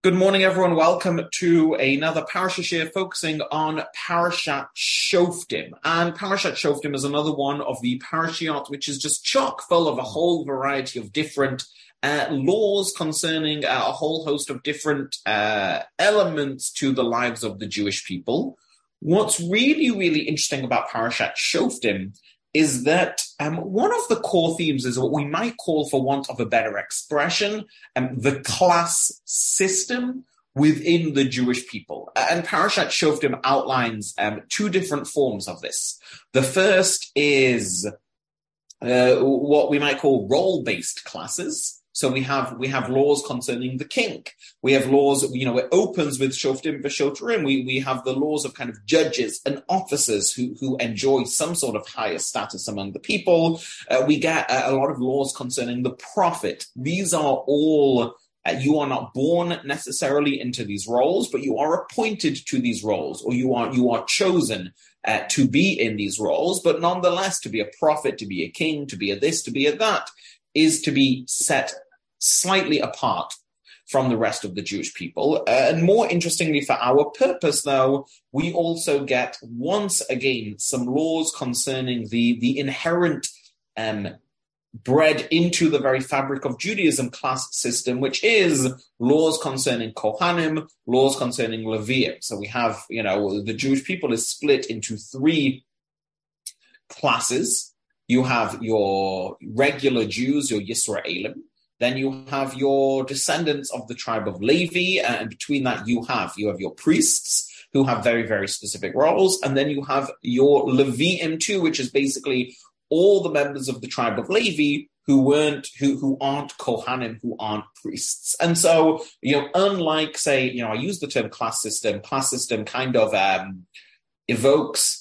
Good morning, everyone. Welcome to another Parasha Shir focusing on Parashat Shoftim. And Parashat Shoftim is another one of the parashiot which is just chock full of a whole variety of different laws concerning a whole host of different elements to the lives of the Jewish people. What's really, really interesting about Parashat Shoftim is that one of the core themes is what we might call, for want of a better expression, the class system within the Jewish people. And Parashat Shoftim outlines two different forms of this. The first is what we might call role-based classes. So we have laws concerning the king. We have laws, it opens with Shoftim v'Shotrim. We have the laws of kind of judges and officers who enjoy some sort of higher status among the people. We get a lot of laws concerning the prophet. These are all, you are not born necessarily into these roles, but you are appointed to these roles, or you are chosen to be in these roles. But nonetheless, to be a prophet, to be a king, to be a this, to be a that, is to be set slightly apart from the rest of the Jewish people. And more interestingly for our purpose, though, we also get, once again, some laws concerning the inherent bred into the very fabric of Judaism class system, which is laws concerning Kohanim, laws concerning Leviim. So we have, the Jewish people is split into three classes. You have your regular Jews, your Yisraelim. Then you have your descendants of the tribe of Levi. And between that, you have your priests who have very, very specific roles. And then you have your Leviim too, which is basically all the members of the tribe of Levi who aren't Kohanim, who aren't priests. And so, unlike, say, I use the term class system kind of evokes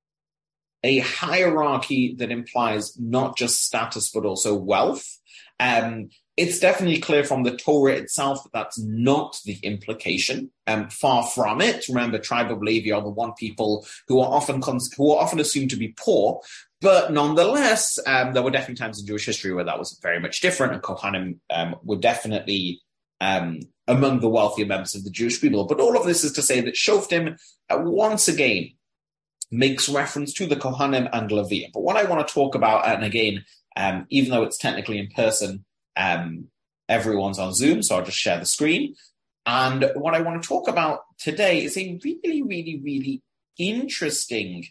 a hierarchy that implies not just status, but also wealth. It's definitely clear from the Torah itself that that's not the implication. Far from it. Remember, tribe of Levi are the one people who are often assumed to be poor. But nonetheless, there were definitely times in Jewish history where that was very much different, and Kohanim were definitely among the wealthier members of the Jewish people. But all of this is to say that Shoftim, once again, makes reference to the Kohanim and Leviim. But what I want to talk about, and again, even though it's technically in person, everyone's on Zoom, so I'll just share the screen. And what I want to talk about today is a really, really, really interesting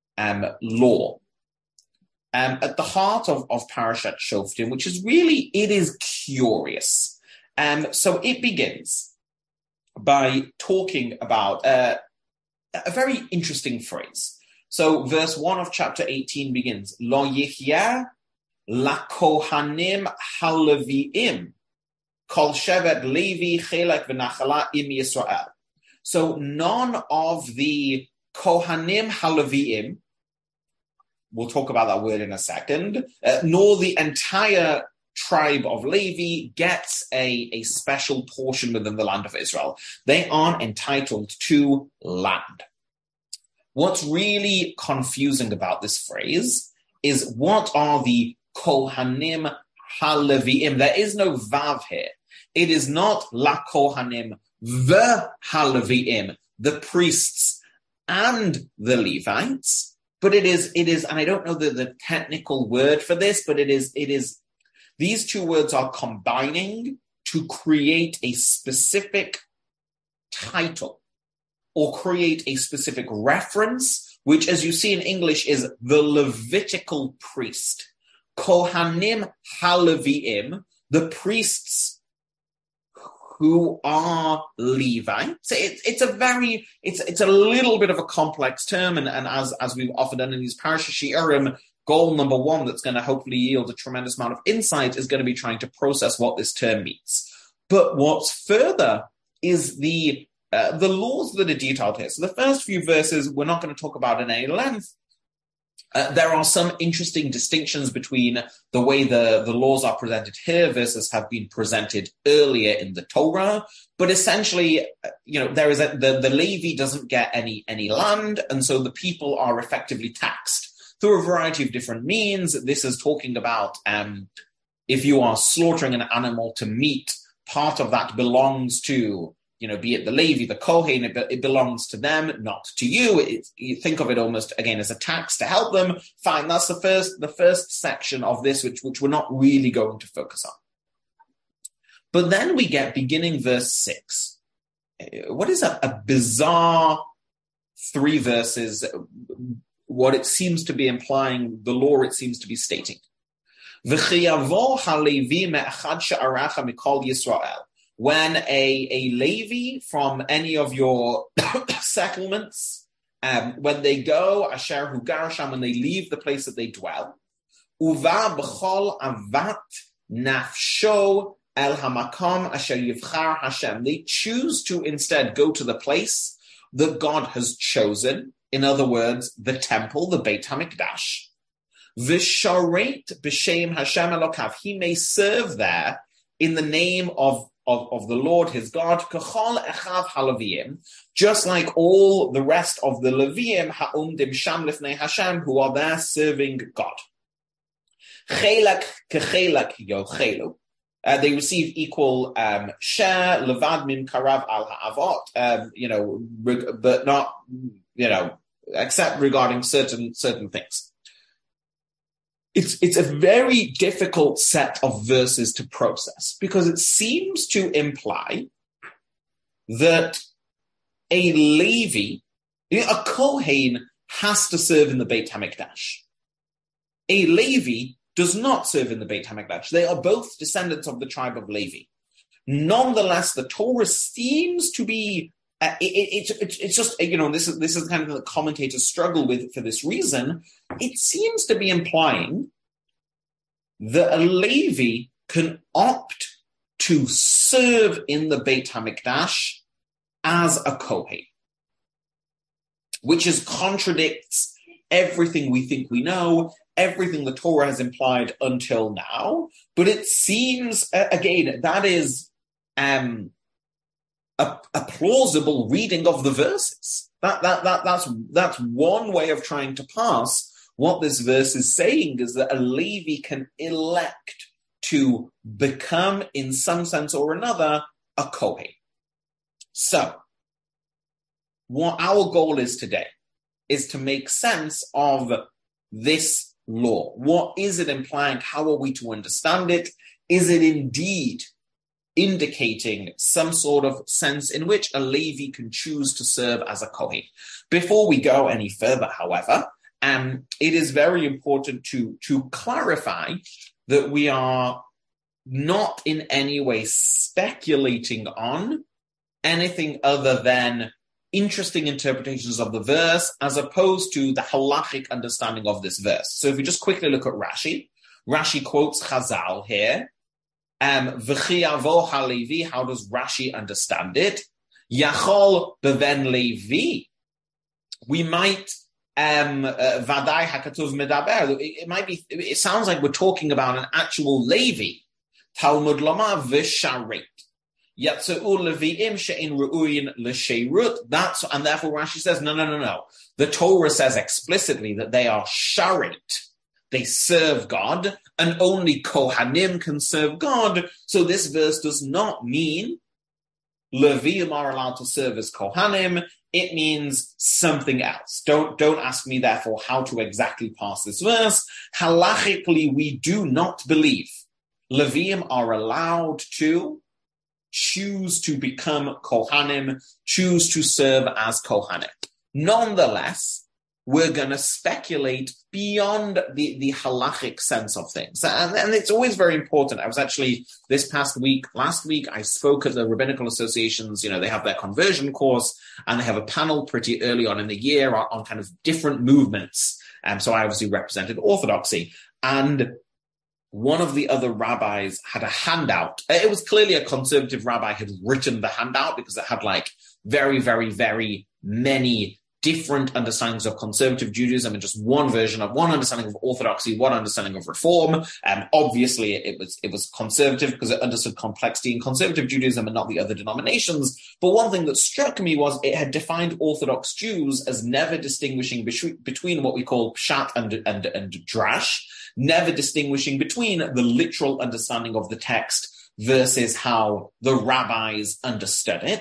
law at the heart of Parashat Shoftim, which is really, it is curious. So it begins by talking about a very interesting phrase. So verse 1 of chapter 18 begins, Lo yichya lakohanim haleviim kol shevet Levi chelek v'nachala im Yisrael. So none of the Kohanim haleviim, we'll talk about that word in a second, nor the entire tribe of Levi gets a special portion within the land of Israel. They aren't entitled to land. What's really confusing about this phrase is, what are the Kohanim HaLeviim? There is no Vav here. It is not La Kohanim the HaLeviim, the priests and the Levites, but it is, and I don't know the technical word for this, but it is, these two words are combining to create a specific title, or create a specific reference, which, as you see in English, is the Levitical priest. Kohanim HaLeviim, the priests who are Levites. It's a little bit of a complex term, and as we've often done in these Parashat Shi'urim, goal number one that's going to hopefully yield a tremendous amount of insight is going to be trying to process what this term means. But what's further is the laws that are detailed here. So the first few verses we're not going to talk about in any length. There are some interesting distinctions between the way the laws are presented here versus have been presented earlier in the Torah. But essentially, there is the Levi doesn't get any land, and so the people are effectively taxed through a variety of different means. This is talking about if you are slaughtering an animal to meat, part of that belongs to be it the Levi, the Kohen, it belongs to them, not to you. You think of it almost, again, as a tax to help them. Fine, that's the first section of this, which we're not really going to focus on. But then we get beginning verse 6. What is a bizarre 3 verses, what it seems to be implying, the law it seems to be stating. When a Levi from any of your settlements, when they go, Asher hu garasham, when they leave the place that they dwell, uva b'chol avat nafsho el hamakom asher yivchar Hashem. They choose to instead go to the place that God has chosen. In other words, the temple, the Beit HaMikdash. V'sharet b'shem Hashem elokav. He may serve there in the name of the Lord his God, kachol echav halavim, just like all the rest of the Leviim ha'umdim sham lifnei Hashem, who are there serving God. Chelak kechelak yochelu. They receive equal share, levad mim karav al ha'avot, but not, except regarding certain things. It's a very difficult set of verses to process because it seems to imply that a Levi, a Kohen, has to serve in the Beit HaMikdash. A Levi does not serve in the Beit HaMikdash. They are both descendants of the tribe of Levi. Nonetheless, the Torah seems to be, it's just, this is kind of the commentators struggle with for this reason. It seems to be implying that a Levi can opt to serve in the Beit HaMikdash as a Kohen, which contradicts everything we think we know, everything the Torah has implied until now. But it seems, again, that is a plausible reading of the verses. That's one way of trying to pass what this verse is saying, is that a Levi can elect to become, in some sense or another, a Kohen. So, what our goal is today is to make sense of this law. What is it implying? How are we to understand it? Is it indeed indicating some sort of sense in which a Levi can choose to serve as a Kohen? Before we go any further, however, it is very important to clarify that we are not in any way speculating on anything other than interesting interpretations of the verse as opposed to the halachic understanding of this verse. So if we just quickly look at Rashi, Rashi quotes Chazal here. V'chi avo halevi, how does Rashi understand it? Yachol beven Levi. We might vadai hakatuv medaber. It sounds like we're talking about an actual Levi. Talmud lama v'sharet. Yatzu leviim she'in ru'uyin l'sheirut. And therefore Rashi says, no. The Torah says explicitly that they are sharet. They serve God, and only Kohanim can serve God. So this verse does not mean Leviim are allowed to serve as Kohanim. It means something else. Don't ask me, therefore, how to exactly pass this verse. Halachically, we do not believe Leviim are allowed to choose to become Kohanim, choose to serve as Kohanim. Nonetheless, we're going to speculate beyond the halachic sense of things. And it's always very important. I was actually, last week, I spoke at the Rabbinical Associations. They have their conversion course, and they have a panel pretty early on in the year on kind of different movements. So I obviously represented Orthodoxy. And one of the other rabbis had a handout. It was clearly a conservative rabbi had written the handout because it had very, very, very many different understandings of conservative Judaism and just one understanding of Orthodoxy, one understanding of Reform. Obviously, it was conservative because it understood complexity in conservative Judaism and not the other denominations. But one thing that struck me was it had defined Orthodox Jews as never distinguishing between what we call pshat and drash, never distinguishing between the literal understanding of the text versus how the rabbis understood it.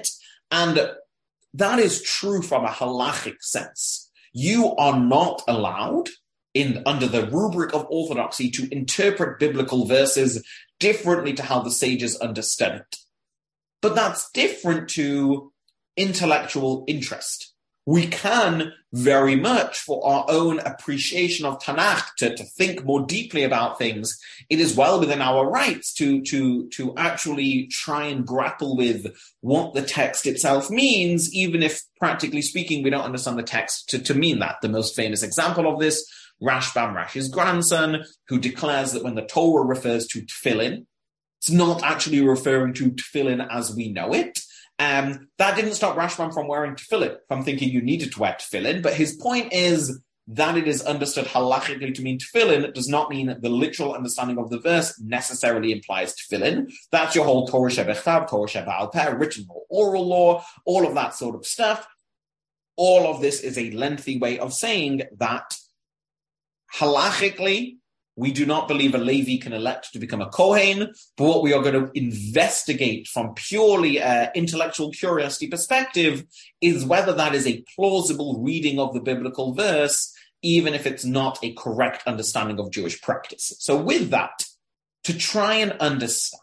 And that is true from a halachic sense. You are not allowed, under the rubric of orthodoxy, to interpret biblical verses differently to how the sages understood it. But that's different to intellectual interest. We can very much, for our own appreciation of Tanakh, to think more deeply about things. It is well within our rights to actually try and grapple with what the text itself means, even if, practically speaking, we don't understand the text to mean that. The most famous example of this, Rashbam, Rashi's grandson, who declares that when the Torah refers to tefillin, it's not actually referring to tefillin as we know it. That didn't stop Rashbam from wearing tefillin, from thinking you needed to wear tefillin, but his point is that it is understood halachically to mean tefillin. It does not mean that the literal understanding of the verse necessarily implies tefillin. That's your whole Torah Shebechtav, Torah Sheba'al Peh, written or oral law, all of that sort of stuff. All of this is a lengthy way of saying that halachically, we do not believe a Levi can elect to become a Kohen, but what we are going to investigate from purely intellectual curiosity perspective is whether that is a plausible reading of the biblical verse, even if it's not a correct understanding of Jewish practice. So with that, to try and understand,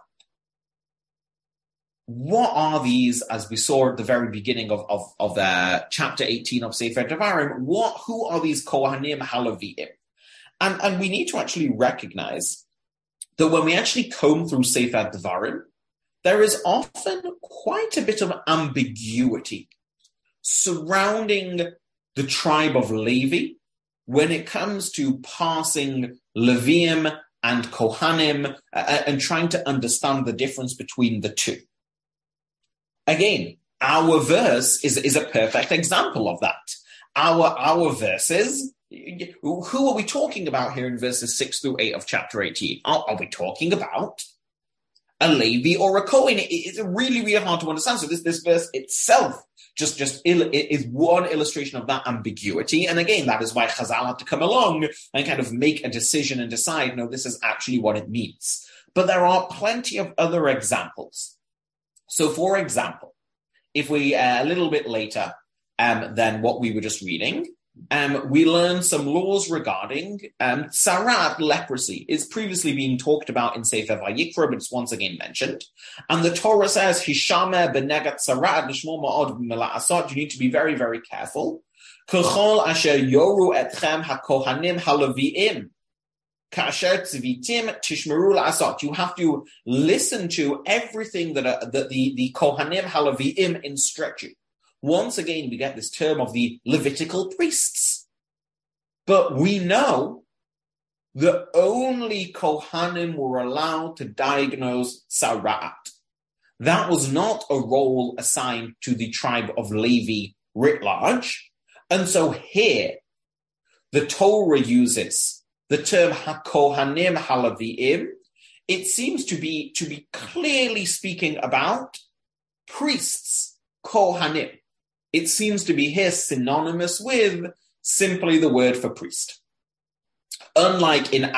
what are these, as we saw at the very beginning of chapter 18 of Sefer Devarim, who are these Kohanim Halaviim? And we need to actually recognize that when we actually comb through Sefer Devarim, there is often quite a bit of ambiguity surrounding the tribe of Levi when it comes to parsing Leviim and Kohanim and trying to understand the difference between the two. Again, our verse is a perfect example of that. Our verses, who are we talking about here in verses 6 through 8 of chapter 18? Are we talking about a Levi or a Kohen? It's really, really hard to understand. So this verse itself just is one illustration of that ambiguity. And again, that is why Chazal had to come along and kind of make a decision and decide, no, this is actually what it means. But there are plenty of other examples. So for example, if we, a little bit later than what we were just reading, we learn some laws regarding tsarat, leprosy. It's previously been talked about in Sefer Vayikra, but it's once again mentioned. And the Torah says, Hishame benegat tsarat l'shmo ma'od mela'asot. You need to be very, very careful. K'chol asher yoru etchem hakohanim halaviim. Ka'asher tzivitim tishmeru la'asot. You have to listen to everything that the Kohanim halaviim instruct you. Once again, we get this term of the Levitical priests. But we know that only Kohanim were allowed to diagnose Tsarat. That was not a role assigned to the tribe of Levi writ large. And so here, the Torah uses the term HaKohanim Halaviim. It seems to be clearly speaking about priests, Kohanim. It seems to be here synonymous with simply the word for priest. Unlike in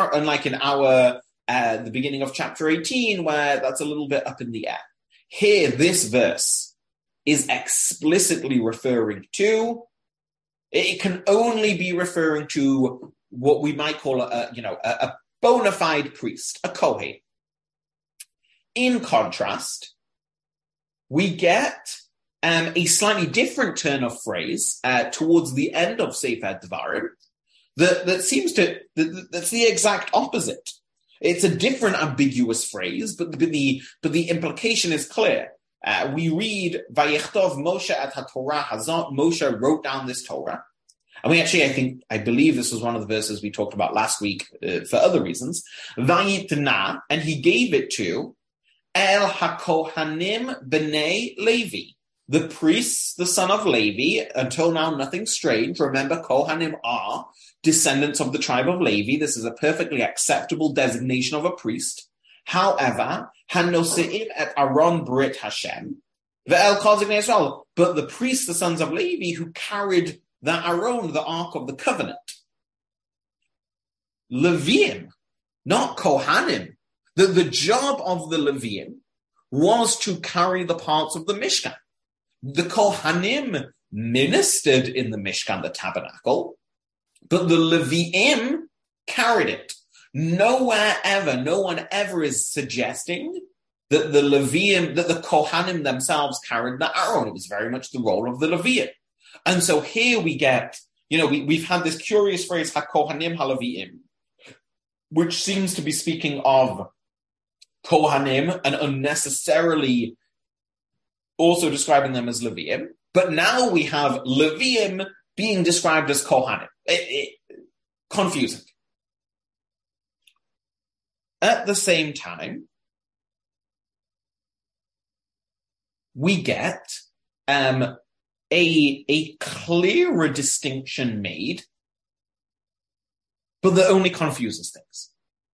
the beginning of chapter 18, where that's a little bit up in the air. Here, this verse is explicitly referring to, it can only be referring to what we might call a bona fide priest, a Kohen. In contrast, we get a slightly different turn of phrase towards the end of Sefer Devarim that seems to, that's the exact opposite. It's a different ambiguous phrase, but the implication is clear. We read, Vayechtov Moshe et HaTorah hazot. Moshe wrote down this Torah. And I believe this was one of the verses we talked about last week for other reasons. Vayitna, and he gave it to El HaKohanim B'nai Levi. The priests, the son of Levi, until now nothing strange. Remember, Kohanim are descendants of the tribe of Levi. This is a perfectly acceptable designation of a priest. However, Hanoseim et Aaron Brit Hashem, ve'el Kozign Yisrael. But the priests, the sons of Levi, who carried the Aaron, the Ark of the Covenant. Leviim, not Kohanim. The job of the Leviim was to carry the parts of the Mishkan. The Kohanim ministered in the Mishkan, the tabernacle, but the Leviim carried it. No one ever is suggesting that the Leviim, that the Kohanim themselves carried the Aaron. It was very much the role of the Leviim. And so here we get, we've had this curious phrase, HaKohanim HaLeviim, which seems to be speaking of Kohanim and unnecessarily also describing them as Leviim. But now we have Leviim being described as Kohanim. Confusing. At the same time, we get a clearer distinction made, but that only confuses things.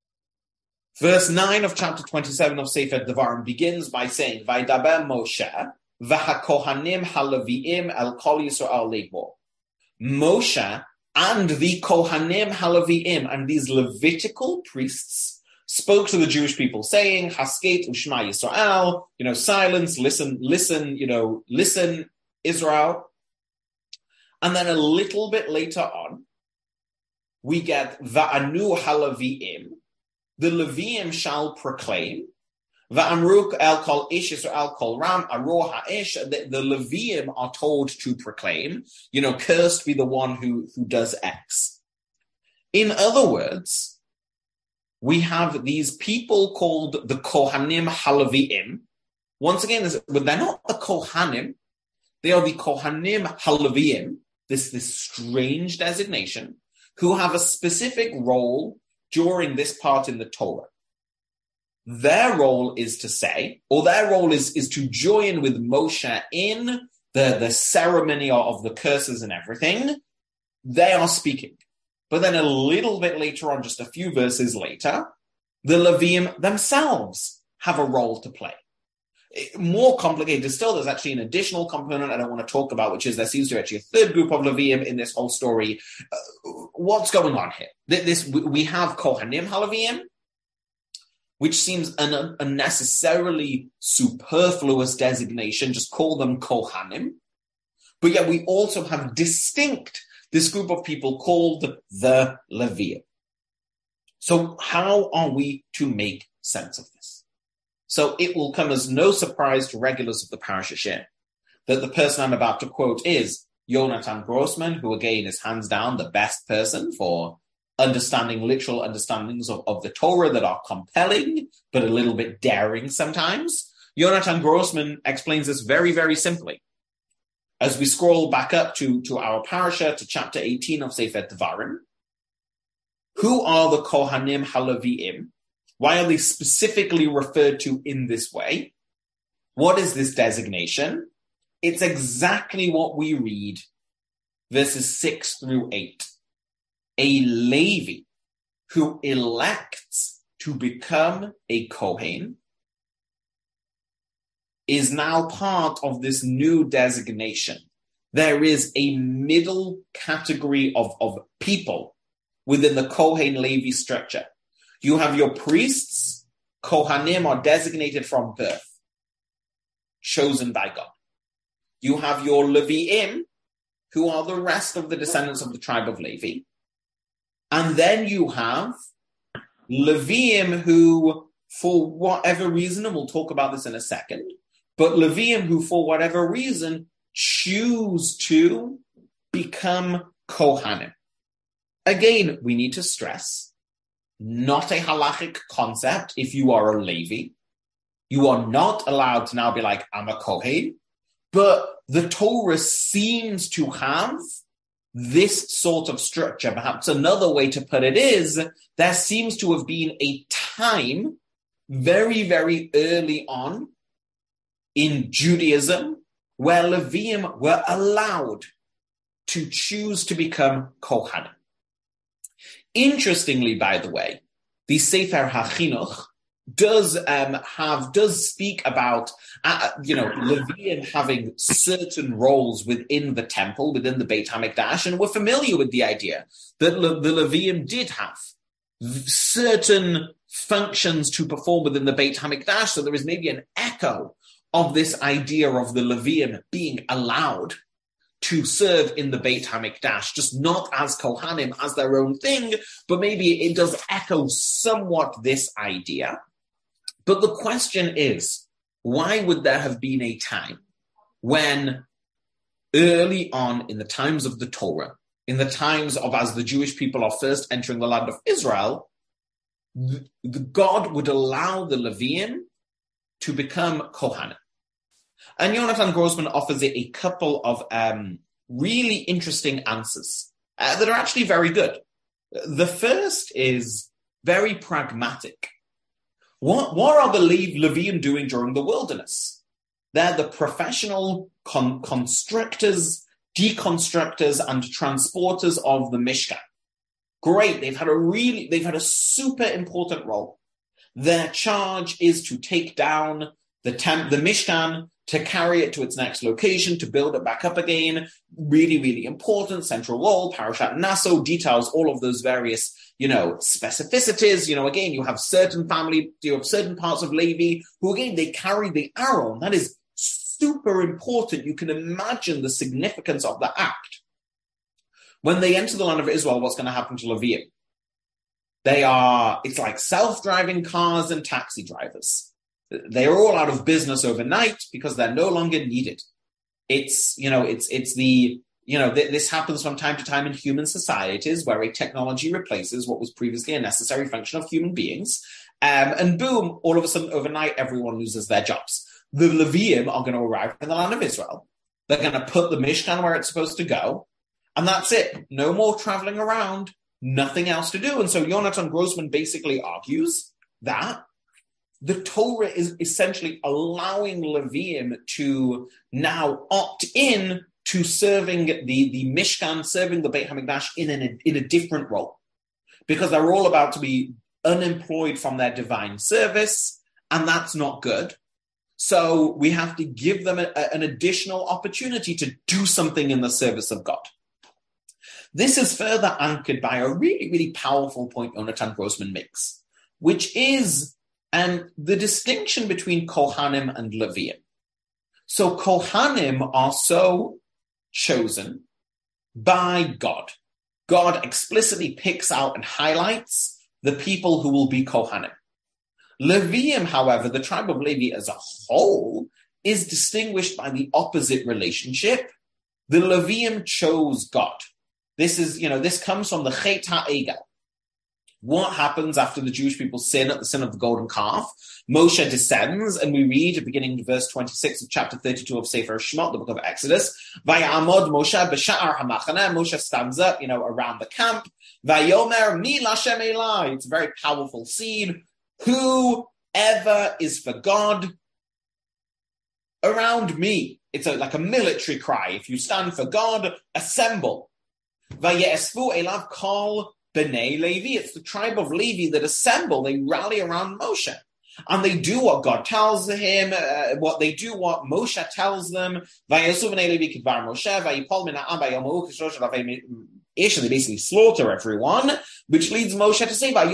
Verse 9 of chapter 27 of Sefer Devarim begins by saying, Vaydaber Moshe, v'hakohanim haleviim el kol Yisrael lebo. Moshe and the Kohanim haleviim, and these Levitical priests, spoke to the Jewish people, saying, Hasket u'shma Yisrael, silence, listen, Israel. And then a little bit later on, we get Va'anu haleviim, the Leviim shall proclaim, Va'amruk el kol ish Yisrael kol ram aroh ha'ish, the Leviim are told to proclaim, cursed be the one who does X. In other words, we have these people called the Kohanim HaLeviim. Once again, they're not the Kohanim, they are the Kohanim HaLeviim, this strange designation, who have a specific role during this part in the Torah. Their role is to say, or their role is to join with Moshe in the ceremony of the curses and everything. They are speaking. But then a little bit later on, just a few verses later, the Leviim themselves have a role to play. More complicated still, there's actually an additional component I don't want to talk about, which is there seems to be actually a third group of Leviim in this whole story. What's going on here? We have Kohanim HaLeviim, which seems an unnecessarily superfluous designation, just call them Kohanim. But yet we also have this group of people called the Leviim. So how are we to make sense of this? So it will come as no surprise to regulars of the Parashat Shir that the person I'm about to quote is Yonatan Grossman, who again is hands down the best person for understanding literal understandings of the Torah that are compelling, but a little bit daring sometimes. Yonatan Grossman explains this very, very simply. As we scroll back up to our parasha, to chapter 18 of Sefer Devarim, who are the Kohanim HaLeviim? Why are they specifically referred to in this way? What is this designation? It's exactly what we read, verses 6 through 8. A Levi who elects to become a Kohen is now part of this new designation. There is a middle category of people within the Kohen Levi structure. You have your priests. Kohanim are designated from birth, chosen by God. You have your Leviim, who are the rest of the descendants of the tribe of Levi. And then you have Leviim who, for whatever reason, and we'll talk about this in a second, but Leviim who, for whatever reason, choose to become Kohanim. Again, we need to stress, not a halachic concept. If you are a Levi, you are not allowed to now be like, I'm a Kohen. But the Torah seems to have this sort of structure. Perhaps another way to put it is, there seems to have been a time very, very early on in Judaism where Leviim were allowed to choose to become Kohanim. Interestingly, by the way, the Sefer HaChinuch does speak about Leviim having certain roles within the temple, within the Beit HaMikdash, and we're familiar with the idea that the Leviim did have certain functions to perform within the Beit HaMikdash. So there is maybe an echo of this idea of the Leviim being allowed to serve in the Beit HaMikdash, just not as Kohanim, as their own thing, but maybe it does echo somewhat this idea. But the question is, why would there have been a time when early on in the times of the Torah, in the times of as the Jewish people are first entering the land of Israel, God would allow the Leviim to become Kohanim? And Yonatan Grossman offers a couple of really interesting answers that are actually very good. The first is very pragmatic. What are the Leviim doing during the wilderness? They're the professional constructors, deconstructors, and transporters of the Mishkan. Great, they've had a super important role. Their charge is to take down the Mishkan, to carry it to its next location, to build it back up again. Really, really important, central role. Parashat Naso details all of those various, specificities. Again, you have certain parts of Levi who, again, they carry the Aaron. That is super important. You can imagine the significance of the act. When they enter the land of Israel, what's going to happen to Leviim? It's like self-driving cars and taxi drivers. They're all out of business overnight because they're no longer needed. This happens from time to time in human societies where a technology replaces what was previously a necessary function of human beings. And boom, all of a sudden overnight, everyone loses their jobs. The Leviim are going to arrive in the land of Israel. They're going to put the Mishkan where it's supposed to go. And that's it. No more traveling around, nothing else to do. And so Yonatan Grossman basically argues that the Torah is essentially allowing Leviim to now opt in to serving the Mishkan, serving the Beit HaMikdash in a different role, because they're all about to be unemployed from their divine service, and that's not good. So we have to give them an additional opportunity to do something in the service of God. This is further anchored by a really, really powerful point Yonatan Grossman makes, which is the distinction between Kohanim and Leviim. So Kohanim are so chosen by God. God explicitly picks out and highlights the people who will be Kohanim. Leviim, however, the tribe of Levi as a whole, is distinguished by the opposite relationship. The Leviim chose God. This comes from the Chet HaEgel. What happens after the Jewish people sin at the sin of the golden calf? Moshe descends, and we read at beginning of verse 26 of chapter 32 of Sefer Shemot, the book of Exodus. Vayamod Moshe b'sha'ar hamachaneh. Moshe stands up, around the camp. Vayomer mi Lashem Elai. It's a very powerful scene. Whoever is for God around me. It's like a military cry. If you stand for God, assemble. Vayesfu elav kol B'nai Levi. It's the tribe of Levi that assemble. They rally around Moshe. And they do what God tells him, what Moshe tells them. They basically slaughter everyone, which leads Moshe to say,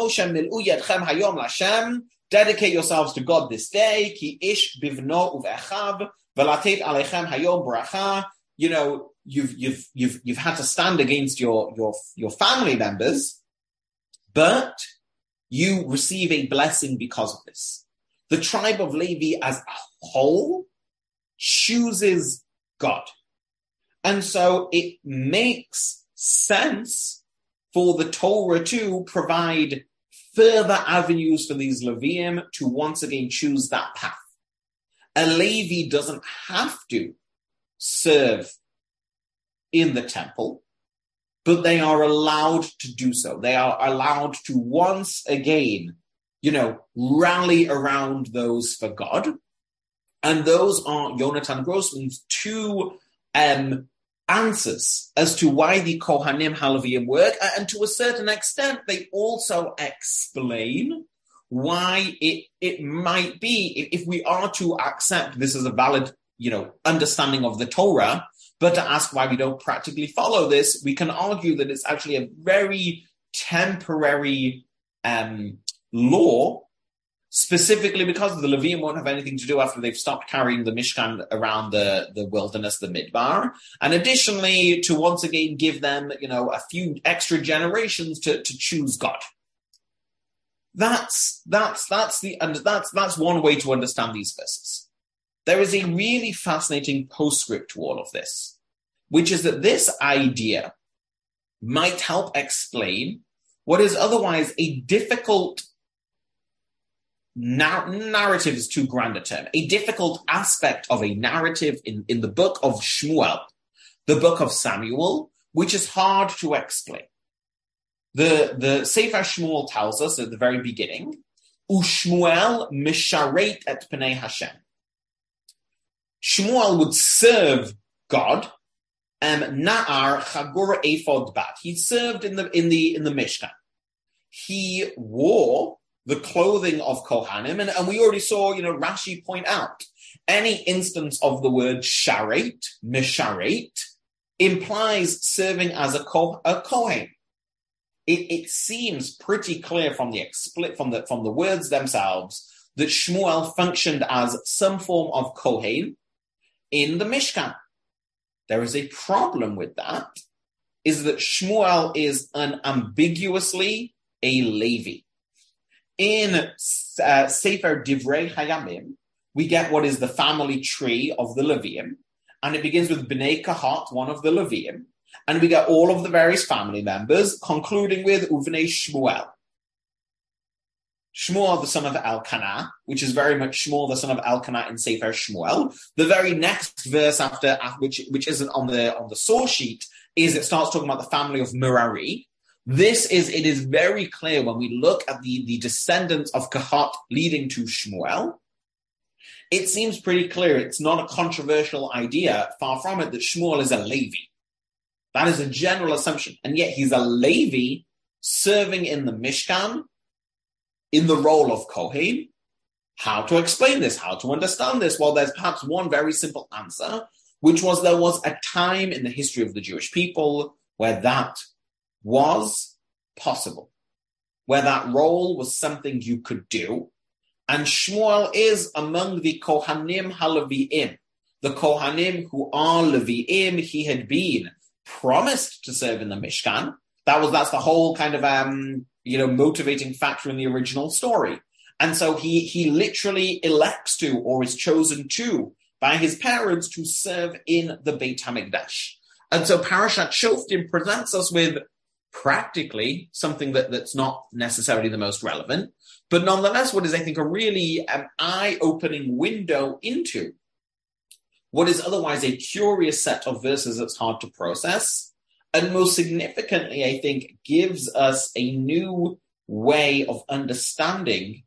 dedicate yourselves to God this day. Ki ish bivno uvechav v'latet alechem hayom bracha. You've had to stand against your family members, but you receive a blessing because of this. The tribe of Levi as a whole chooses God. And so it makes sense for the Torah to provide further avenues for these Leviim to once again choose that path. A Levi doesn't have to serve in the temple, but they are allowed to do so. They are allowed to once again, rally around those for God. And those are Yonatan Grossman's two answers as to why the Kohanim Halavim work. And to a certain extent, they also explain why it might be, if we are to accept this as a valid, understanding of the Torah, but to ask why we don't practically follow this, we can argue that it's actually a very temporary law, specifically because the Levium won't have anything to do after they've stopped carrying the Mishkan around the wilderness, the Midbar, and additionally to once again give them, a few extra generations to choose God. That's one way to understand these verses. There is a really fascinating postscript to all of this, which is that this idea might help explain what is otherwise a difficult narrative is too grand a term, a difficult aspect of a narrative in the book of Shmuel, the book of Samuel, which is hard to explain. The Sefer Shmuel tells us at the very beginning, Ushmuel misharet et pnei Hashem. Shmuel would serve God. Na'ar chagur ephod bat. He served in the Mishkan. He wore the clothing of Kohanim, and we already saw, Rashi point out any instance of the word sharet, misharet, implies serving as a Kohen. It seems pretty clear from the words themselves that Shmuel functioned as some form of Kohen in the Mishkan. There is a problem with that, is that Shmuel is unambiguously a Levi. In Sefer Divrei Hayamim, we get what is the family tree of the Levium, and it begins with Bnei Kahat, one of the Levium, and we get all of the various family members, concluding with Uvnei Shmuel. Shmuel, the son of Elkanah, which is very much Shmuel, the son of Elkanah in Sefer Shmuel. The very next verse after which isn't on the source sheet, is it starts talking about the family of Merari. It is very clear when we look at the descendants of Kahat leading to Shmuel. It seems pretty clear, it's not a controversial idea, far from it, that Shmuel is a Levi. That is a general assumption. And yet he's a Levi serving in the Mishkan in the role of Kohen. How to explain this? How to understand this? Well, there's perhaps one very simple answer, which was there was a time in the history of the Jewish people where that was possible, where that role was something you could do. And Shmuel is among the Kohanim HaLevi'im, the Kohanim who are Levi'im. He had been promised to serve in the Mishkan. That's the whole kind of motivating factor in the original story. And so he literally elects to, or is chosen to, by his parents to serve in the Beit HaMikdash. And so Parashat Shoftim presents us with practically something that's not necessarily the most relevant, but nonetheless what is, I think, a really eye-opening window into what is otherwise a curious set of verses that's hard to process, and most significantly, I think, gives us a new way of understanding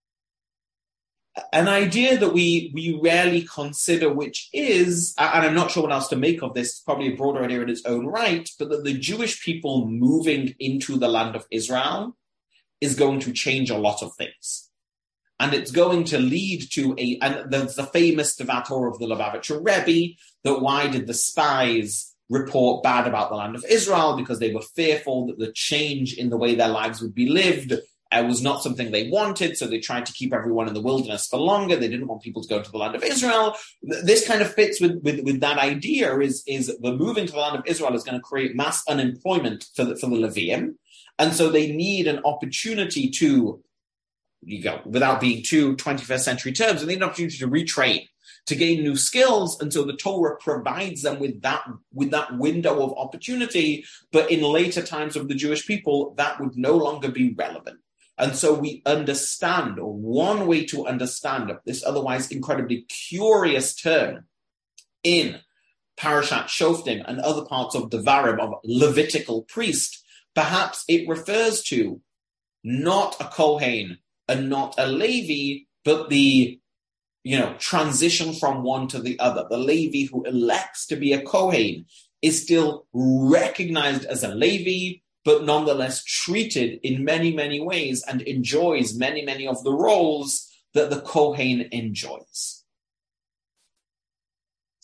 an idea that we rarely consider, which is, and I'm not sure what else to make of this, probably a broader idea in its own right, but that the Jewish people moving into the land of Israel is going to change a lot of things. And it's going to lead to and there's the famous Devator of the Lubavitcher Rebbe, that why did the spies report bad about the land of Israel? Because they were fearful that the change in the way their lives would be lived was not something they wanted, so they tried to keep everyone in the wilderness for longer. They didn't want people to go to the land of Israel. This kind of fits with that idea, is the moving to the land of Israel is going to create mass unemployment for the Levium. And so they need an opportunity to, without being too 21st century terms, they need an opportunity to retrain, to gain new skills. And so the Torah provides them with that window of opportunity. But in later times of the Jewish people, that would no longer be relevant. And so we understand, or one way to understand this otherwise incredibly curious term in Parashat Shoftim and other parts of Devarim of Levitical priest, perhaps it refers to not a Kohen and not a Levi, but the transition from one to the other. The Levi who elects to be a Kohen is still recognized as a Levi, but nonetheless treated in many, many ways and enjoys many, many of the roles that the Kohen enjoys.